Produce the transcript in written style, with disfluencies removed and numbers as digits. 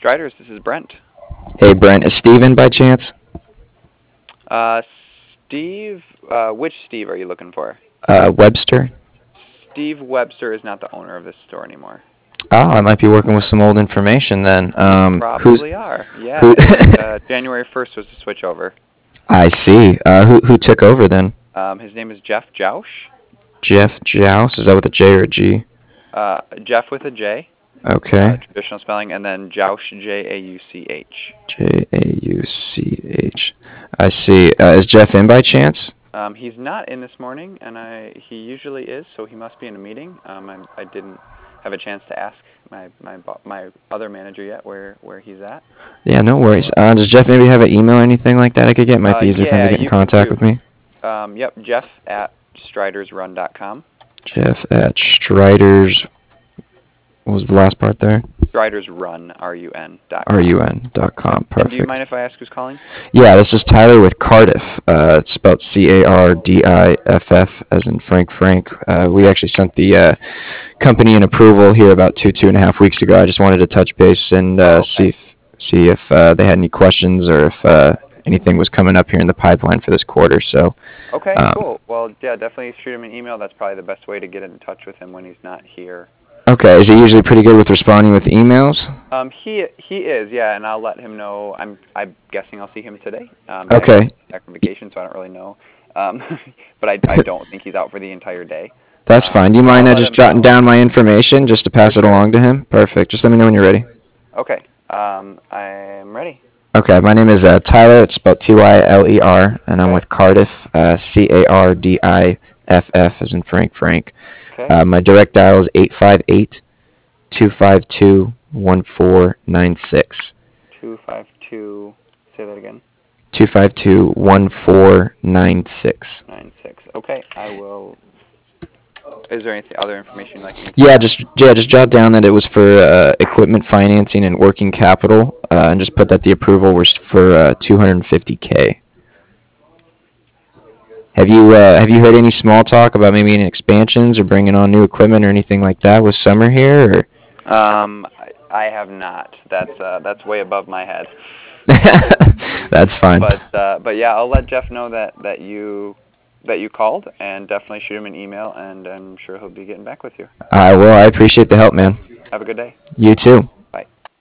Striders, this is Brent. Hey Brent, is Steven by chance? Steve, which Steve are you looking for? Webster? Steve Webster is not the owner of this store anymore. Oh, I might be working with some old information then. Who's Probably are. Yeah, who? it was January 1st was the switch over. I see. Who took over then? His name is Jeff Jausch. Jeff Jouse? Is that with a J or a G? Jeff with a J, Okay. traditional spelling, and then Jausch, Jauch. Jauch. I see. Is Jeff in by chance? He's not in this morning, and he usually is, so he must be in a meeting. I didn't have a chance to ask my other manager yet where he's at. Yeah, no worries. Does Jeff maybe have an email or anything like that I could get? Might be easier for him to Yeah, get in you can contact do. with me. Yep, Jeff at stridersrun.com. Jeff at Striders. What was the last part there? Stridersrun, RUN.com. RUN.com. And do you Perfect. mind if I ask who's calling? Yeah, this is Tyler with Cardiff. It's spelled Cardiff, as in Frank. We actually sent the company an approval here about two and a half weeks ago. I just wanted to touch base and Okay. see if they had any questions or if anything was coming up here in the pipeline for this quarter. So, Okay, um, cool. Well, yeah, definitely shoot him an email. That's probably the best way to get in touch with him when he's not here. okay, is he usually pretty good with responding with emails? He is, yeah, and I'll let him know. I'm guessing I'll see him today. I Okay, back from vacation, so I don't really know. Um, but I don't think he's out for the entire day. that's fine. Do you So mind I'll let just him jotting know down my information just to for pass it sure. along to him? Perfect. Just let me know when you're ready. Okay. I'm ready. Okay, my name is Tyler. It's spelled Tyler, and I'm Okay. with Cardiff, Cardiff, as in Frank. Okay. My direct dial is 858-252-1496. 252. Say that again. 252-1496. 96. Okay. I will. Is there any other information you'd like me Yeah, to? just jot down that it was for equipment financing and working capital, and just put that the approval was for 250K. Have you heard any small talk about maybe any expansions or bringing on new equipment or anything like that with summer here? Or I have not. That's way above my head. that's fine. But yeah, I'll let Jeff know that you called, and definitely shoot him an email, and I'm sure he'll be getting back with you. I will. I appreciate the help, man. Have a good day. You too.